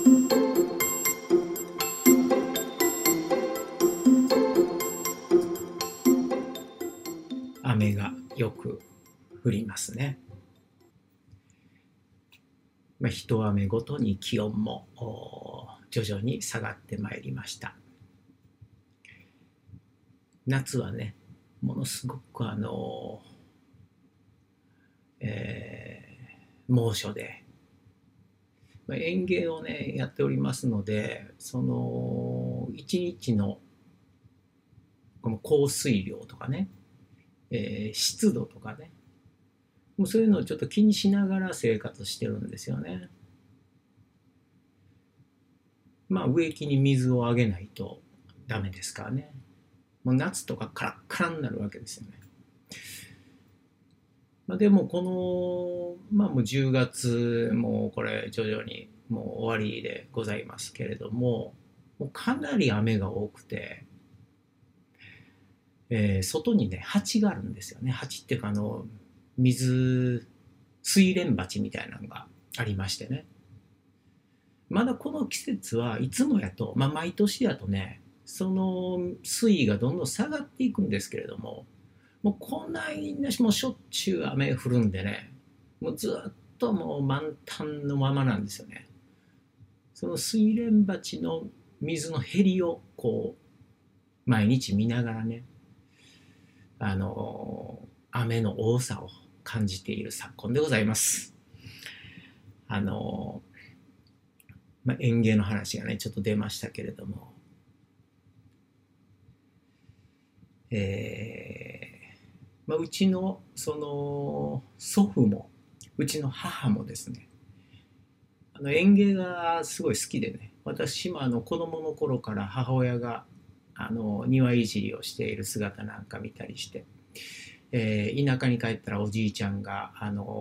雨がよく降りますね。一雨ごとに気温も徐々に下がってまいりました。夏はね、ものすごく猛暑で、園芸をねやっておりますので、その一日のこの降水量とかね、湿度とかね、もうそういうのをちょっと気にしながら生活してるんですよね。植木に水をあげないとダメですからね。もう夏とかカラッカラになるわけですよね。でもこの、もう10月もうこれ徐々にもう終わりでございますけれども、もうかなり雨が多くて、外にね鉢があるんですよね。鉢っていうか水蓮鉢みたいなのがありましてね。まだこの季節はいつもやと、毎年やとね、その水位がどんどん下がっていくんですけれども、もうこないなし、もうしょっちゅう雨降るんでね、もうずっともう満タンのままなんですよね。その水蓮鉢の水の減りをこう毎日見ながらね、雨の多さを感じている昨今でございます。園芸の話がねちょっと出ましたけれども、うちのその祖父もうちの母もですね、園芸がすごい好きでね、私も子供の頃から母親が庭いじりをしている姿なんか見たりして、田舎に帰ったらおじいちゃんが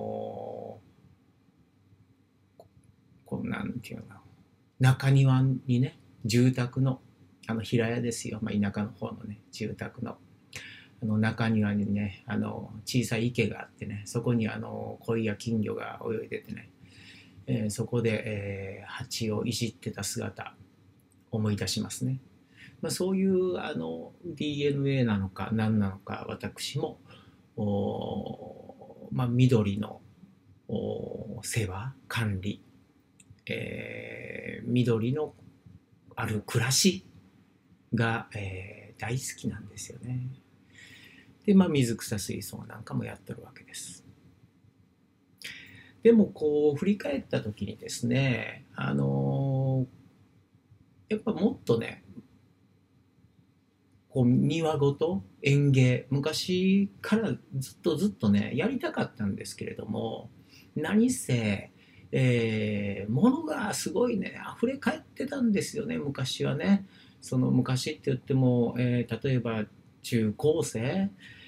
こうなんていうの、中庭にね、住宅の平屋ですよ、田舎の方のね住宅の中庭にね小さい池があってね、そこに鯉や金魚が泳いでてね、そこで、蜂をいじってた姿思い出しますね。そういうDNA なのか何なのか、私も緑の世話管理、緑のある暮らしが、大好きなんですよね。で水草水槽なんかもやってるわけです。でもこう振り返った時にですね、やっぱもっとね、こう庭ごと園芸、昔からずっとねやりたかったんですけれども、何せ、物がすごいね溢れ返ってたんですよね、昔はね。その昔って言っても、例えば中高生、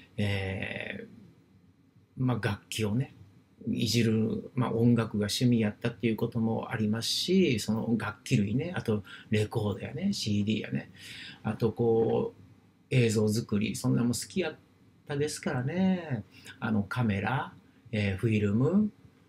楽器をねいじる、音楽が趣味やったっていうこともありますし、その楽器類ね、あとレコードやね CD やね、あとこう映像作り、そんなも好きやったですからね。カメラ、フィルム、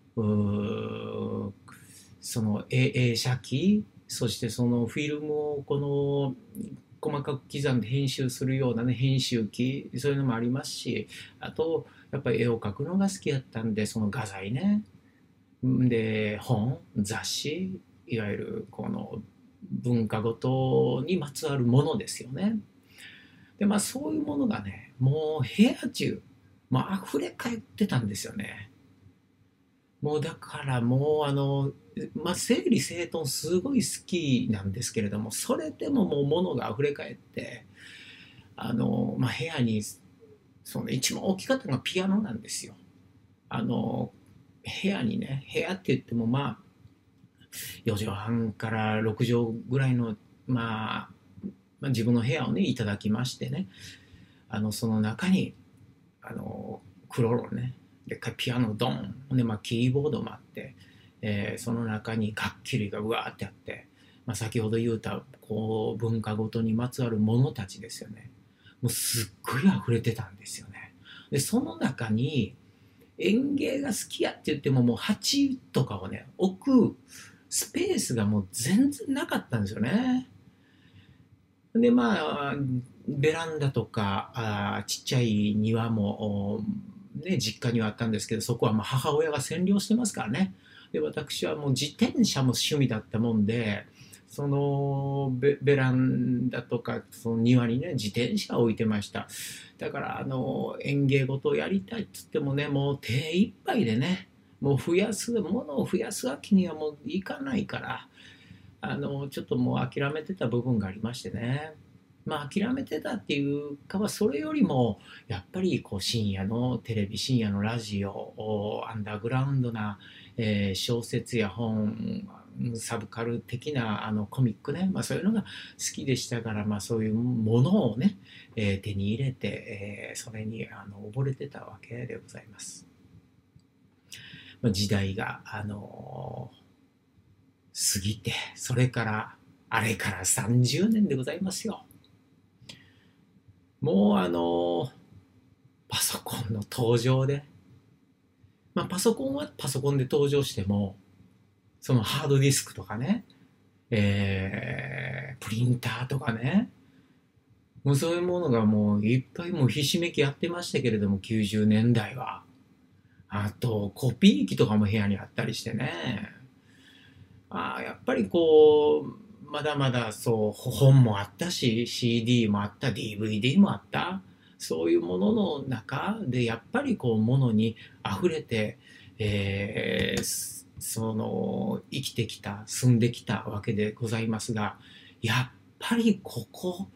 その映写機、そしてそのフィルムをこの細かく刻んで編集するようなね編集機、そういうのもありますし、あとやっぱり絵を描くのが好きやったんで、その画材ね、で本、雑誌、いわゆるこの文化ごとにまつわるものですよね。でそういうものがねもう部屋中溢れ返ってたんですよね。もうだからもう整理整頓すごい好きなんですけれども、それでももう物が溢れ返って、部屋にその一番大きかったのがピアノなんですよ。部屋にね、部屋って言っても4畳半から6畳ぐらいの自分の部屋をねいただきましてね、その中に黒のねでっかいピアノドンで、キーボードもあって、その中に楽器類がうわーってあって、先ほど言うたこう文化ごとにまつわるものたちですよね。もうすっごい溢れてたんですよね。でその中に園芸が好きやって言っても、もう鉢とかをね置くスペースがもう全然なかったんですよね。でまあベランダとかちっちゃい庭も、ね、実家にはあったんですけど、そこはまあ母親が占領してますからね。で私はもう自転車も趣味だったもんで、そのベランダとかその庭にね自転車を置いてました。だから園芸事をやりたいっつってもね、もう手一杯でね、もう物を増やすわけにはもういかないから、ちょっともう諦めてた部分がありましてね。まあ諦めてたっていうかは、それよりもやっぱりこう深夜のテレビ、深夜のラジオ、アンダーグラウンドな、小説や本、サブカル的なコミックね、まあ、そういうのが好きでしたから、まあ、そういうものをね、手に入れて、それに溺れてたわけでございます。まあ、時代が過ぎて、それからあれから30年でございますよ。もうパソコンの登場で、まあ、パソコンはパソコンで登場しても、そのハードディスクとかね、プリンターとかね、もうそういうものがもういっぱいもうひしめきやってましたけれども、90年代は。あとコピー機とかも部屋にあったりしてね。やっぱりこうまだまだそう本もあったし、 CD もあった、 DVD もあった。そういうものの中でやっぱりこうものに溢れて、その生きてきた、住んできたわけでございますが、やっぱりここ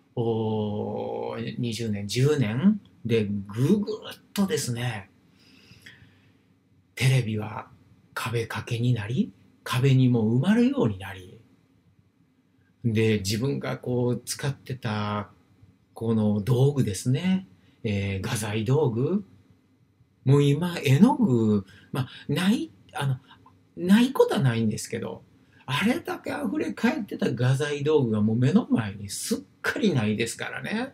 20年10年でぐぐっとですね、テレビは壁掛けになり、壁にも埋まるようになり、で自分がこう使ってたこの道具ですね、画材道具、もう今絵の具、まあないことはないんですけど、あれだけ溢れ返ってた画材道具がもう目の前にすっかりないですからね。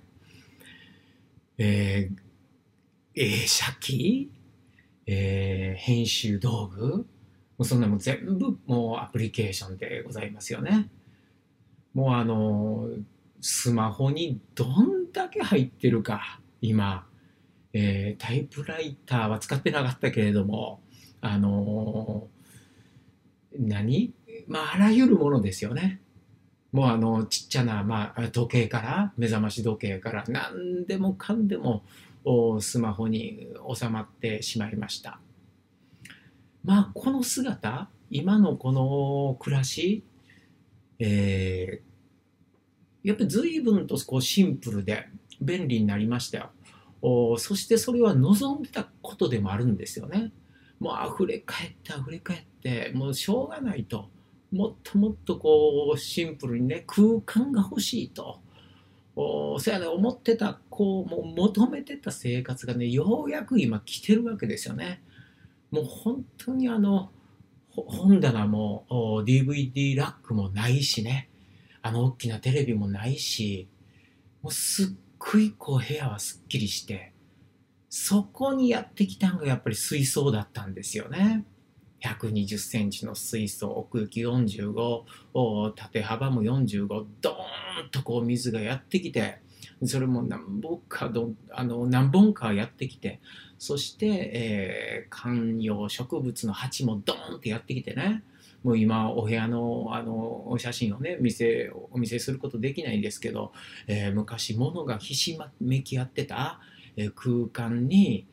映写機、編集道具、もうそんなも全部もうアプリケーションでございますよね。もうスマホにどんだけ入ってるか今、タイプライターは使ってなかったけれども、あの何まああらゆるものですよね。もうちっちゃな、まあ、時計から、目覚まし時計から何でもかんでもスマホに収まってしまいました。まあこの姿、今のこの暮らし、えやっぱり随分とこうシンプルで便利になりましたよ。そしてそれは望んでたことでもあるんですよね。もう溢れ返って溢れ返って、もうしょうがないと。もっともっとこうシンプルにね、空間が欲しいと。そうやね、思ってた、こう、もう求めてた生活がね、ようやく今来てるわけですよね。もう本当に本棚もDVD ラックもないしね、大きなテレビもないし、もうすっごいこう部屋はすっきりして、そこにやってきたのがやっぱり水槽だったんですよね。120センチの水槽、奥行き45、縦幅も45、ドーンとこう水がやってきて、それも何本かやってきて、そして、観葉植物の鉢もドーンってやってきてね、もう今お部屋のお写真をねお見せすることできないんですけど、昔物がひしめき合ってた、空間に、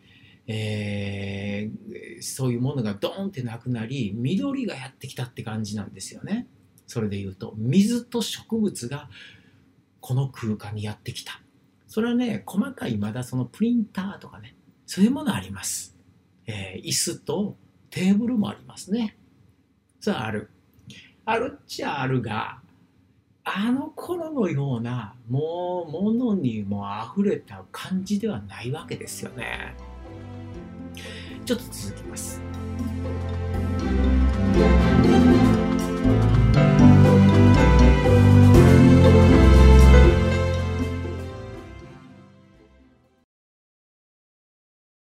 そういうものがドーンってなくなり、緑がやってきたって感じなんですよね。それで言うと水と植物がこの空間にやってきた。それはね、細かいまだそのプリンターとかね、そういうものあります。椅子とテーブルもありますね。それはある。あるっちゃあるが、あの頃のようなもう物にも溢れた感じではないわけですよね。ちょっと続きます。